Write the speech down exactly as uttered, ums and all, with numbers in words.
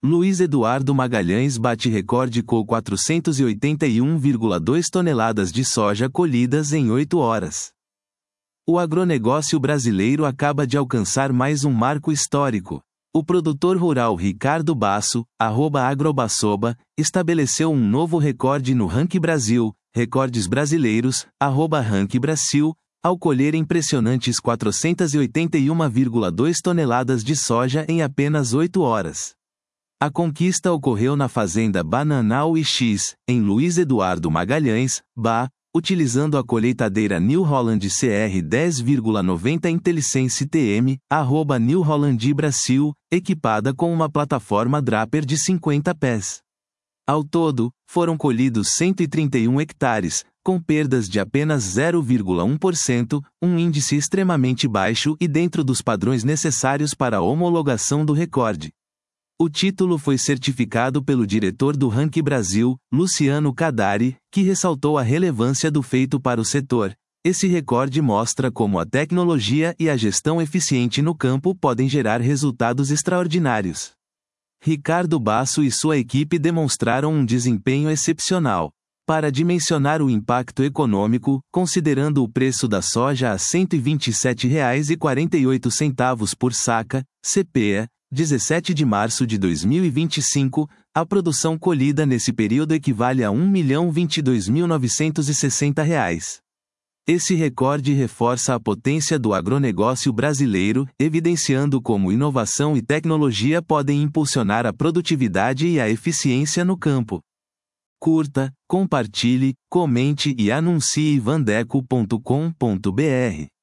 Luiz Eduardo Magalhães bate recorde com quatrocentos e oitenta e um vírgula dois toneladas de soja colhidas em oito horas. O agronegócio brasileiro acaba de alcançar mais um marco histórico. O produtor rural Ricardo Basso, arroba agrobassoba, estabeleceu um novo recorde no Ranking Brasil, Recordes Brasileiros, arroba Ranking Brasil, ao colher impressionantes quatrocentos e oitenta e um vírgula dois toneladas de soja em apenas oito horas. A conquista ocorreu na fazenda Bananal X, em Luiz Eduardo Magalhães, B A, utilizando a colheitadeira New Holland C R dez vírgula noventa IntelliSense T M, arroba New Holland Brasil, equipada com uma plataforma Draper de cinquenta pés. Ao todo, foram colhidos cento e trinta e um hectares, com perdas de apenas zero vírgula um por cento, um índice extremamente baixo e dentro dos padrões necessários para a homologação do recorde. O título foi certificado pelo diretor do Ranking Brasil, Luciano Cadari, que ressaltou a relevância do feito para o setor. Esse recorde mostra como a tecnologia e a gestão eficiente no campo podem gerar resultados extraordinários. Ricardo Basso e sua equipe demonstraram um desempenho excepcional. Para dimensionar o impacto econômico, considerando o preço da soja a cento e vinte e sete reais e quarenta e oito centavos por saca, C P E, dezessete de março de dois mil e vinte e cinco, a produção colhida nesse período equivale a um milhão vinte e dois mil novecentos e sessenta reais. Esse recorde reforça a potência do agronegócio brasileiro, evidenciando como inovação e tecnologia podem impulsionar a produtividade e a eficiência no campo. Curta, compartilhe, comente e anuncie vandeco ponto com ponto br.